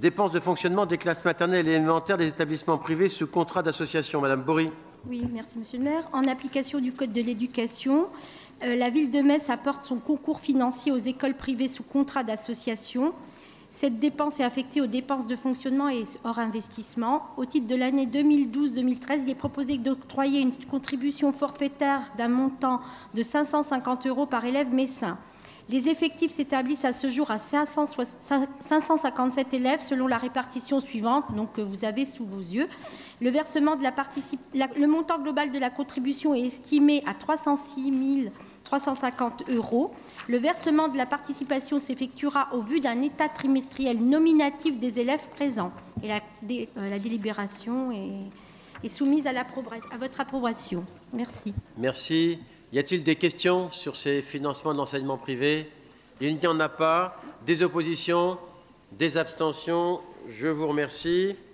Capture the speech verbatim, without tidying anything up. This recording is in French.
Dépenses de fonctionnement des classes maternelles et élémentaires des établissements privés sous contrat d'association. Madame Bory. Oui, merci Monsieur le maire. En application du Code de l'éducation, euh, la ville de Metz apporte son concours financier aux écoles privées sous contrat d'association. Cette dépense est affectée aux dépenses de fonctionnement et hors investissement. Au titre de l'année deux mille douze deux mille treize, il est proposé d'octroyer une contribution forfaitaire d'un montant de cinq cent cinquante euros par élève messin. Les effectifs s'établissent à ce jour à cinq cent cinquante-sept élèves selon la répartition suivante, donc, que vous avez sous vos yeux. Le, versement de la particip... la... le montant global de la contribution est estimé à trois cent six mille trois cent cinquante euros. Le versement de la participation s'effectuera au vu d'un état trimestriel nominatif des élèves présents. Et la, dé... euh, la délibération est, est soumise à, à votre approbation. Merci. Merci. Y a-t-il des questions sur ces financements de l'enseignement privé? Il n'y en a pas. Des oppositions? Des abstentions? Je vous remercie.